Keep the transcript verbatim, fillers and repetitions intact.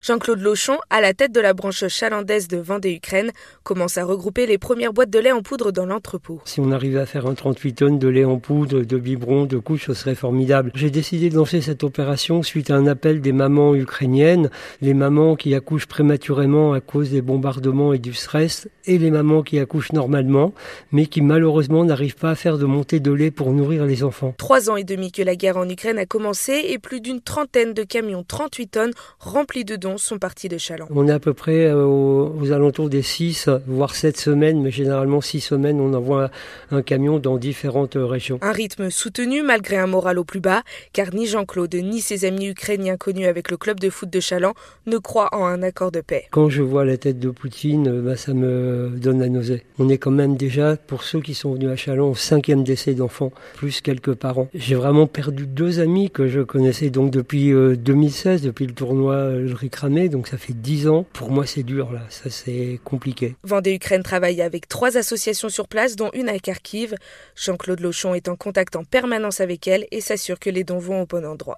Jean-Claude Lochon, à la tête de la branche chalandaise de Vendée-Ukraine, commence à regrouper les premières boîtes de lait en poudre dans l'entrepôt. Si on arrivait à faire un trente-huit tonnes de lait en poudre, de biberons, de couches, ce serait formidable. J'ai décidé de lancer cette opération suite à un appel des mamans ukrainiennes, les mamans qui accouchent prématurément à cause des bombardements et du stress, et les mamans qui accouchent normalement, mais qui malheureusement n'arrivent pas à faire de montée de lait pour nourrir les enfants. Trois ans et demi que la guerre en Ukraine a commencé et plus d'une trentaine de camions trente-huit tonnes remplis de dons sont partis de Challans. On est à peu près aux, aux alentours des six, voire sept semaines, mais généralement six semaines, on envoie un camion dans différentes régions. Un rythme soutenu malgré un moral au plus bas, car ni Jean-Claude ni ses amis ukrainiens connus avec le club de foot de Challans ne croient en un accord de paix. Quand je vois la tête de Poutine, bah, ça me donne la nausée. On est quand même déjà, pour ceux qui sont venus à Challans, au cinquième décès d'enfants, plus quelques parents. J'ai vraiment perdu deux amis que je connaissais donc depuis euh, deux mille seize, depuis le tournoi euh, le Rick Ramé, donc ça fait dix ans. Pour moi, c'est dur, là. Ça, c'est compliqué. Vendée-Ukraine travaille avec trois associations sur place, dont une à Kharkiv. Jean-Claude Lochon est en contact en permanence avec elle et s'assure que les dons vont au bon endroit.